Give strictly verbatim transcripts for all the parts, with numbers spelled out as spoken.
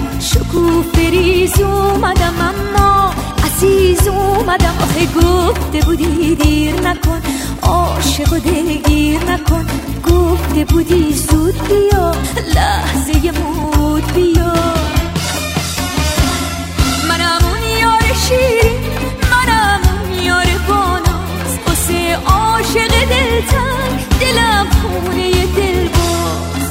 شکوفه ریز اومدم اما عزیز اومدم. آخه گفته بودی دیر نکن، عاشق و دلگیر نکن. گفته بودی زود بیا، لحظه مود بیا. منم اون یار شیرین، منم اون یار باناز، واسه عاشق دلتنگ دلم خونه دل باز.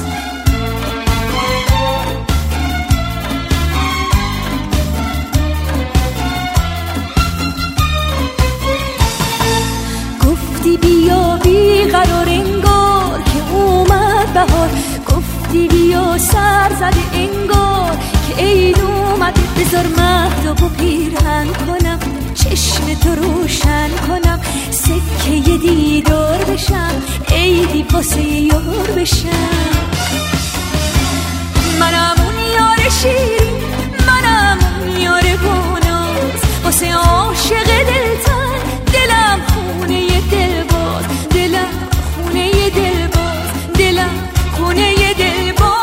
گفتی بیا بیقرار انگار که اومد بهار. گفتی بیا سر زده انگار که عید اومده. بذار مهتاب و پیرهن کنم، چشم تو روشن کنم، سکه دیدار بشم، عیدی واسه یار بشم. منم اون یار شیرین، منم اون یار باناز، واسه عاشق دلتنگ دلم خونه دل باز. دلم خونه دل باز، دلم خونه دل باز.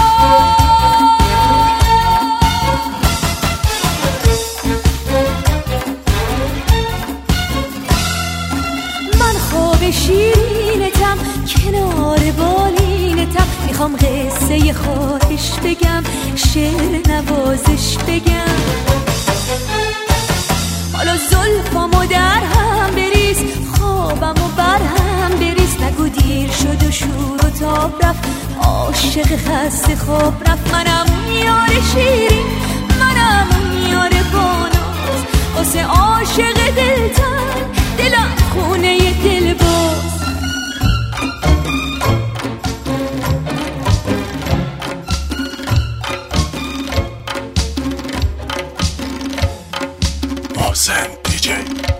من خواب شیرینتم، کنار بالینتم، میخوام قصه خواهش بگم، شعر نوازش بگم. حالا زلفامو در هم بریز، خوابمو بر هم بریز. نگو دیر شد و شور و تاب رفت، عاشق خسته خواب رفت. منم اون یار شیرین، منم اون یار باناز، واسه عاشق دلتنگ دلم خونه دل باز. محسن دیجی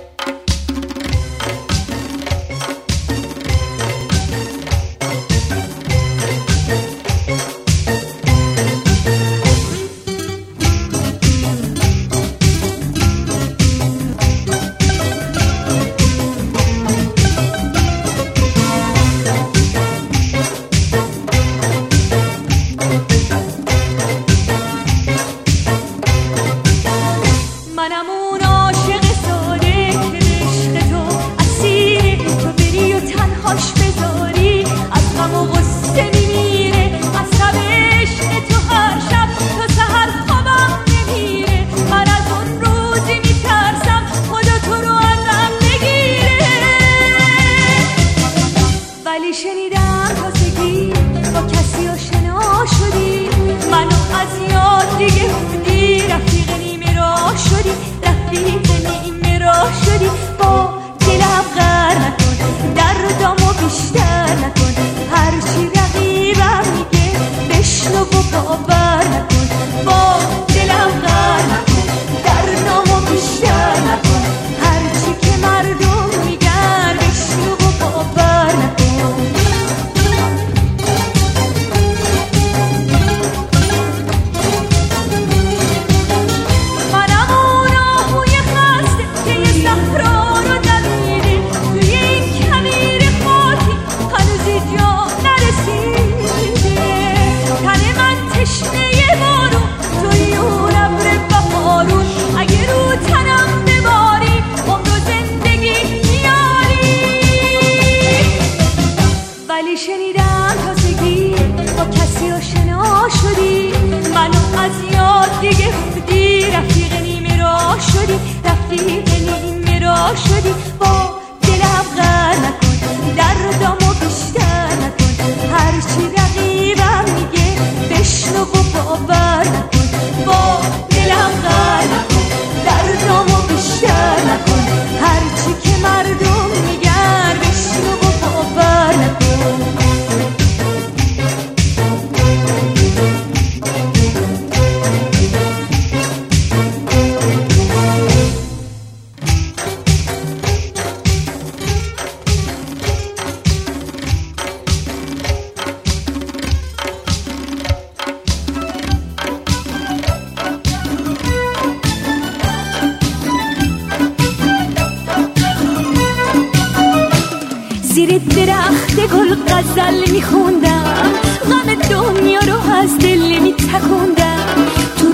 زیر درخت گل غزل میخوندم، غم دنیا رو از دل میتکوندم. تو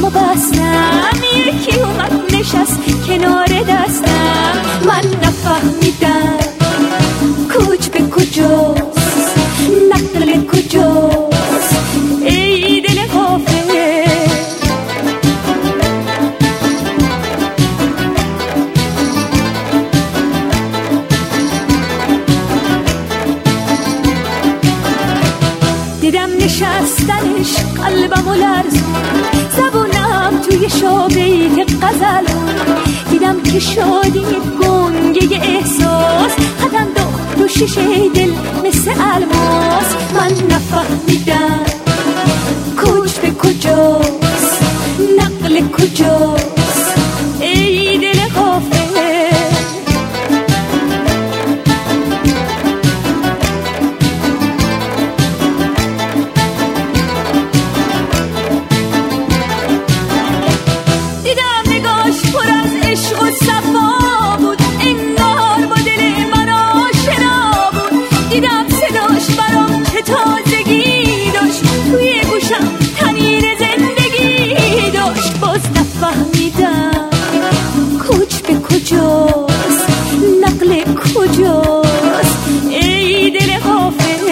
چشمامو بستم یکی اومد نشست کنار دستم. من نفهمیدم کوچ به کجاست، نقل کجاست، ای دل غافل. دیدم نشستنش قلبمو لرزون، زبونم توی شابه غزل. دیدم که شادی گنگه احساس قدم داخت رو شیشه دل مثل الماس. من نفهمیدم کوچ به کجاست، نقل کجاست، ای دل غافل. کجاست، نقل کجاست، ای دل غافل.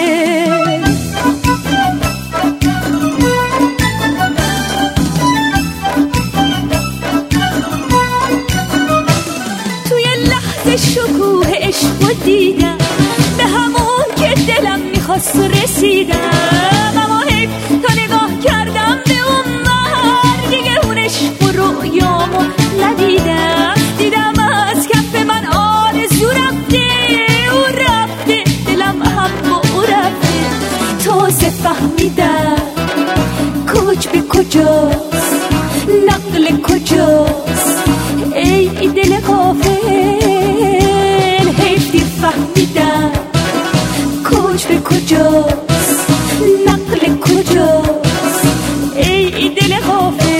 توی لحظه شکوه عشق دیدم، به همون که دلم میخواست رسیدم. اما حیف تا نگاه کردم به اون مهر، دیگه اون عشق و رویامو ندیدم. دیدم از کف من آرزو رفته، او رفته، دلم هم با او رفته. تازه فهمیدم کوچ به کجاست، نقل کجاست، ای دل غافل. حیف دیر فهمیدم کوچ به کجاست، نقل کجاست، ای دل غافل.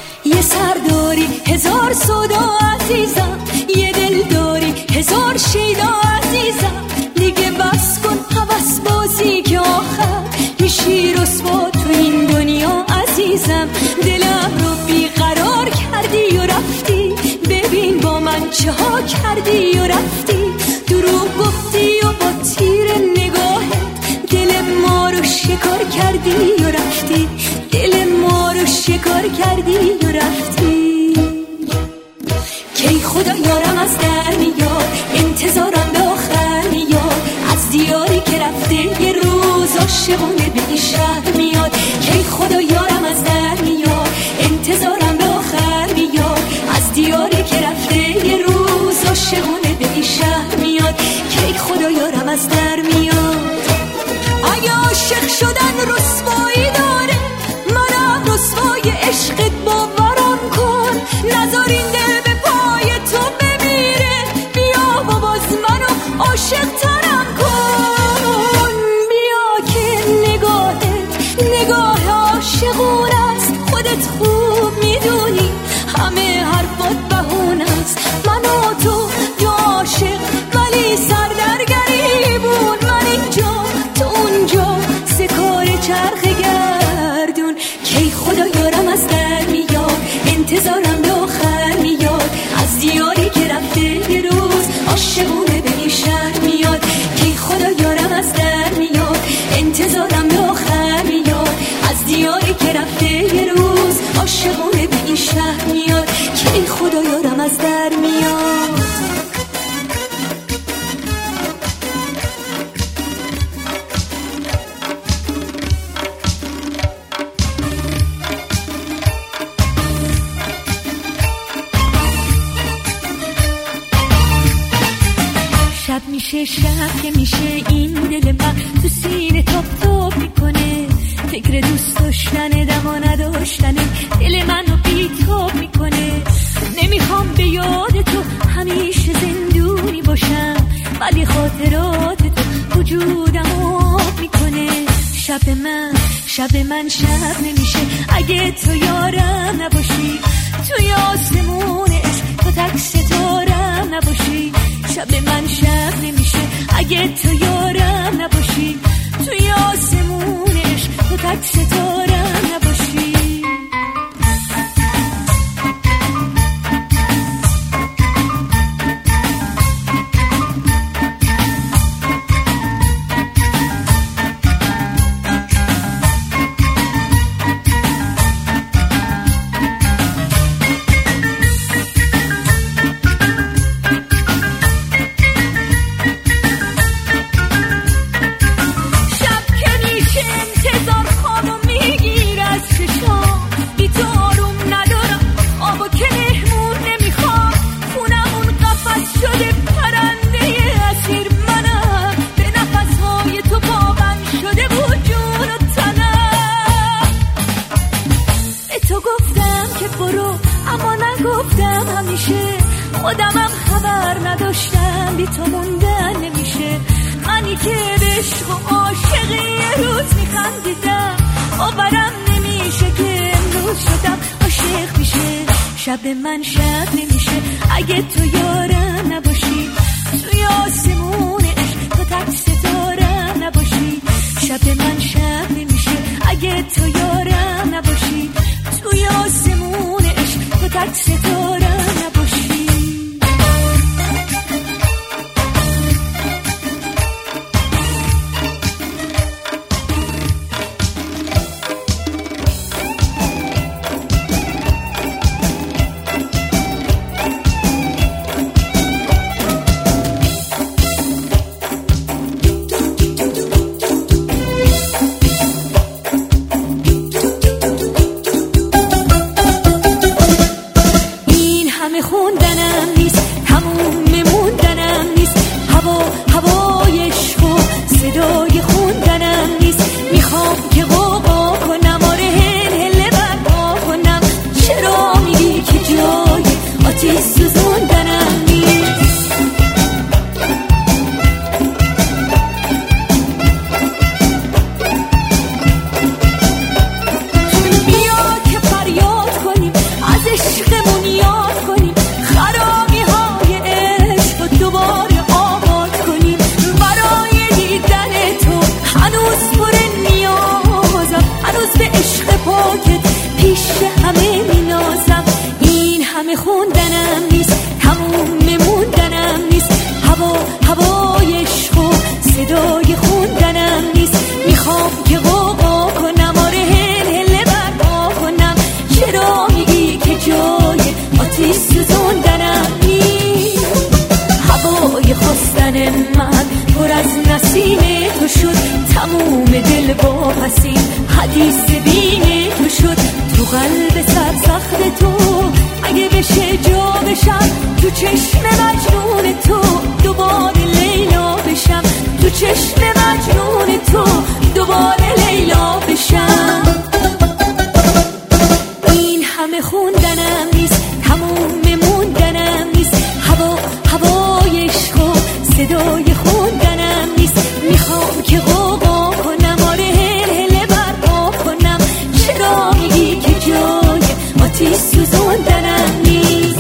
هزار صدا عزیزم، یه دل داری هزار شی میرسم. دلم رو بیقرار کردی و رفتی، ببین با من چه ها کردی و رفتی. دروغ گفتی و با تیر نگاهت دل ما رو شکار کردی و رفتی، دل ما رو شکار کردی و رفتی. کی خدا یارم از در میاد، انتظارم به آخر میاد، از دیاری که رفته یه روز عاشقونه به این شهر میاد. کی خدا یارم از در میاد، انتظارم به آخر میاد، از دیاری که رفته یه روز عاشقونه به این شهر میاد. کی خدا یارم از در میاد. اگه عاشق شدن رسوایی داره، منم رسوای عشقت باورم کن. نذار این دل به پای تو بمیره، بیا و باز منو عاشق ترم کن. بیا که نگاهت نگاه عاشقون است، خودت خوب میدونی همه حرفات بهونه است. من و تو دو عاشق ولی سردرگریبون، من اینجا تو اونجا سکار چرخ گردون. کی خدا یارم از در میاد، انتظارم به آخر میاد، از دیاری که رفته یه روز عاشقونه به این شهر میاد. کی خدا یارم از در میاد، انتظارم به آخر میاد، از دیاری که رفته یه روز عاشقونه به این شهر میاد. کی خدا یارم از در میاد. شب میشه شب که میشه این دل من تو سینه تاپ تاپ میکنه، فکر دوست داشتن دما نداشتن دل منو بیتاب میکنه. نمیخوام به یاد تو همیشه زندونی باشم، ولی خاطرات تو وجودم آب میکنه. شب من شب من شب نمیشه اگه تو یارم نباشی، توی آسمون عشق تو تک ستارم نباشی. شب من شب نمیشه اگه تو یارم نباشی، توی آسمون عشق تو تک ستارم نباشی. خودمم خبر نداشتم بی تو موندن نمیشه. منی که به عشق و عاشقی یه روز میخندیدم، باورم نمیشه که امروز شدم عاشق میشه. شب من شب نمیشه اگه تو یارم نباشی، توی آسمون عشق تو تک ستارم نباشی. شب من شب نمیشه اگه تو یارم نباشی، توی آسمون عشق تو تک ستارم نباشی. پس این حدیث بین تو شد، تو قلب سرسخت تو اگه بشه جا بشم، تو چشم مجنون تو دوباره لیلا بشم، تو چشم مجنون تو دوباره لیلا بشم. این همه خوندنم نیست، تموم موندنم نیست، هوا هوای عشق و صدای خوندنم نیست. میخوام که غوغا کنم، آره هله برپا کنم، چرا میگی که جای آتیش سوزوندنم نیست؟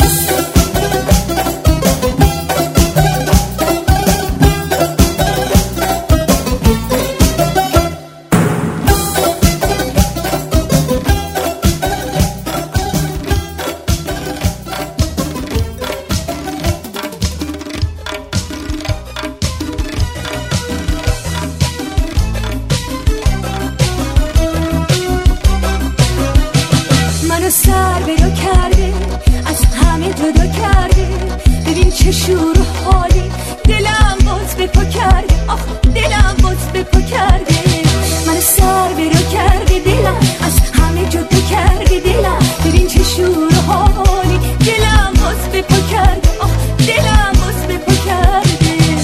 سر برو کرده، از همه جدا کرده، ببین چه شور و حالی، دلم باز به پا کرده، آخ دلم باز به پا کرده. من سر برو کرده، دلم از همه جدا کرده، دلم ببین چه شور و حالی، دلم باز به پا کرده، آخ دلم باز به پا کرده.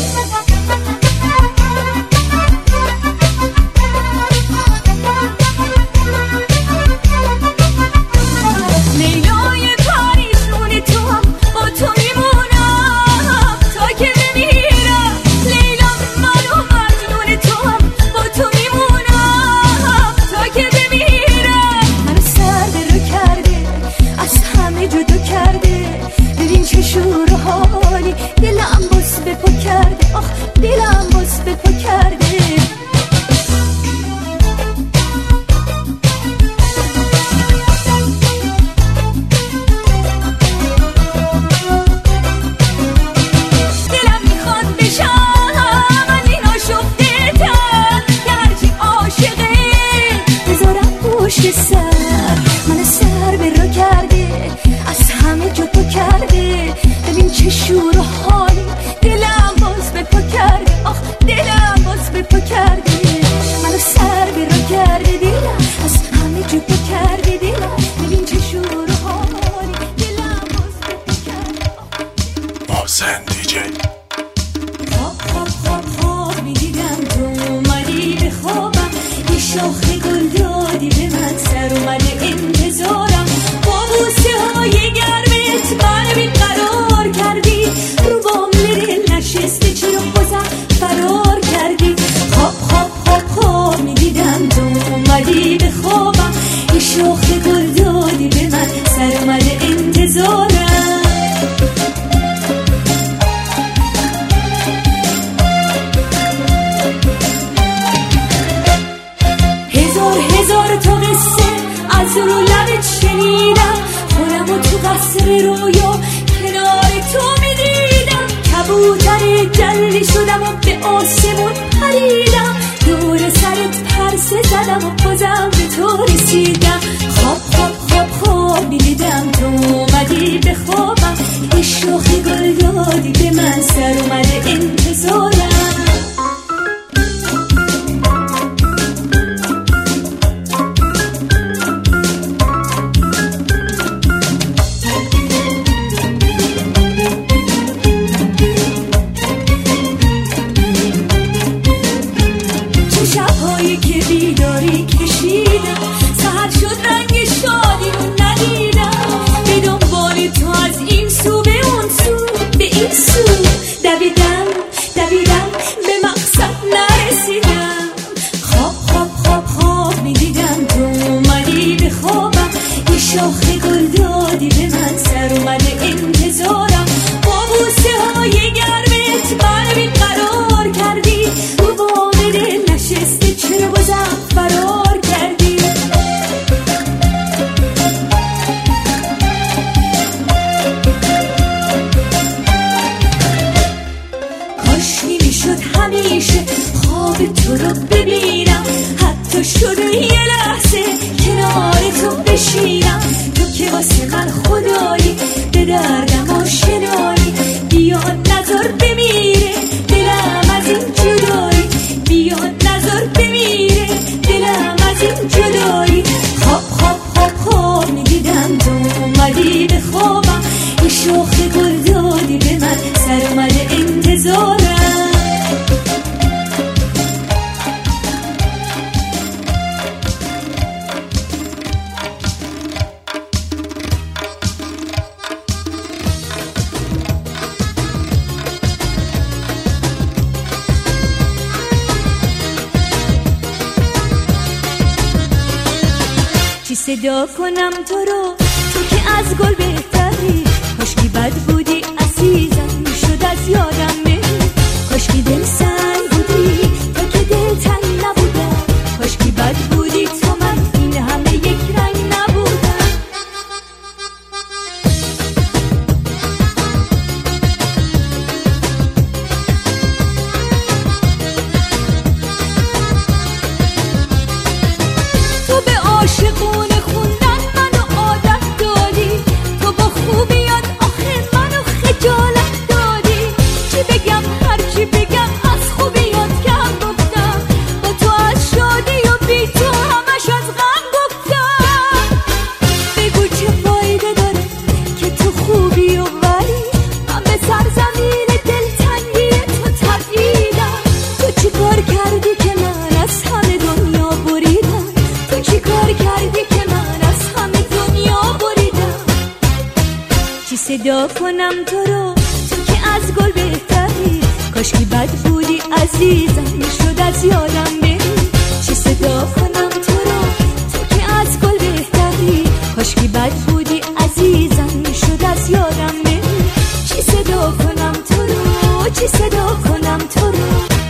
من سر به رو کرده، از همه جدا کرده، ببین چه شور و حالی، دلم باز به پا کرده، آخ دلم باز به پا کرده. من سر به رو کرده، دلم از همه جدا کرده، دلم ببین چه شور و حالی، دلم باز به پا کرده. محسن دیجی خواب خواب خواب خواب میدیدم تو اومدی به خوابم، یه شاخه گل دادی به من، سر اومده انتظارم، با بوسه های گرمت من بیقرار کردی، رو بام دل نشسته چرا بازم فرار کردی. خواب خواب خواب خواب میدیدم تو اومدی به خوابم، یه شاخه گل دادی به من، سر اومده انتظارم. هزار تا قصه از رو لبت شنیدم، خودم و تو قصر رویا کنار تو میدیدم، کبوتر جلی شدم و به آسمون پریدم، دور سرت پرسه زدم و بازم به تو رسیدم. خواب خواب خواب خواب میدیدم تو اومدی به خوابم، یه شاخه گل دادی به من، سر اومده انتظارم. شب‌هایی که بیداری کشیدم، سحر شد رنگ شادی رو ندیدم، به دنبال تو از این سو به اون سو به این سو دویدم دویدم به مقصد نرسیدم. خواب خواب خواب خواب میدیدم تو اومدی به خوابم، یه شاخه گل دادی به من، سر اومده انتظارم، با بوسه های گرمت من بیقرار کردی، رو بام دل نشسته چرا بازم فرار کردی. کاش نمیشد همیشه خواب تو رو ببینم، حتی شده یه لحظه کنار تو بشینم، تو که واسه من خدایی به دردم آشنایی، بیا نظر بمیره دلم از این جدایی، بیا نظر بمیره دلم صدا کنم تو رو، تو که از گل بهتری. کاشکی بد بودی عزیزم، شد از یادم بری. کاشکی دل سنگ بودی تو که دل تنگ نبودم. کاشکی بد بودی تو من این همه یک رنگ نبودم. تو به عاشقونه خوندن منو عادت دادی. تو با خوبیات آخه منو خجالت دادی. چی بگم هرچی بگم از خوبیات کم گفتم. با تو از شادی و بی تو همش از غم گفتم. بگو چه فایده داره که تو خوبی و ولی من به سرزمین دلتنگی تو تبعیدم. تو چی کار کردی که من از همه دنیا بریدم؟ تو چی کار کردی که من از همه دنیا بریدم؟ چی صدا کنم تو رو، تو که از گل بهتری. کاشکی بد بودی عزیزم، شد از یادم بری. چی صدا کنم تو رو، تو که از گل بهتری. کاشکی بد بودی عزیزم، شد از یادم بری. چی صدا کنم تو رو، چی صدا کنم تو رو.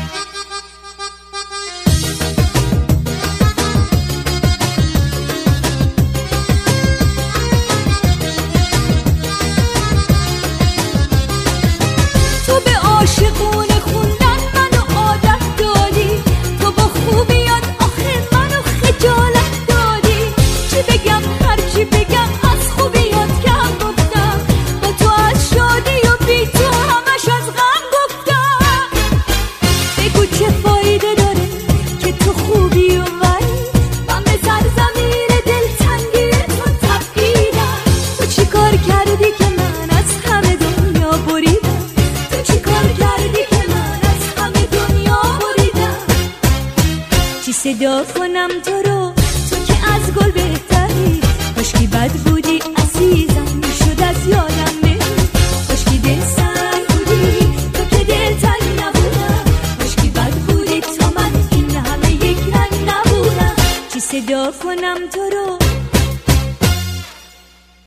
تو به عاشقونه خوندن منو عادت دادی. تو با خوبیات آخه منو خجالت دادی. چی بگم هرچی بگم از خوبیات کم گفتم. با تو از شادی و بی تو همش از غم گفتم. بگو چه فایده داره که تو خوبی و ولی من به سرزمین دلتنگی تو تبعیدم. تو چی کار کردی که من از همه دنیا بریدم؟ تو چی کار کردی که من از همه دنیا بریدم؟ چی صدا کنم تو رو، تو که از گل بهتری. کاشکی بد بودی عزیزم، شد از یادم بری. کاشکی دل سنگ بودی تو که دل تنگ نبودم. کاشکی بد بودی تو من این همه یک رنگ نبودم. چی صدا کنم تو رو،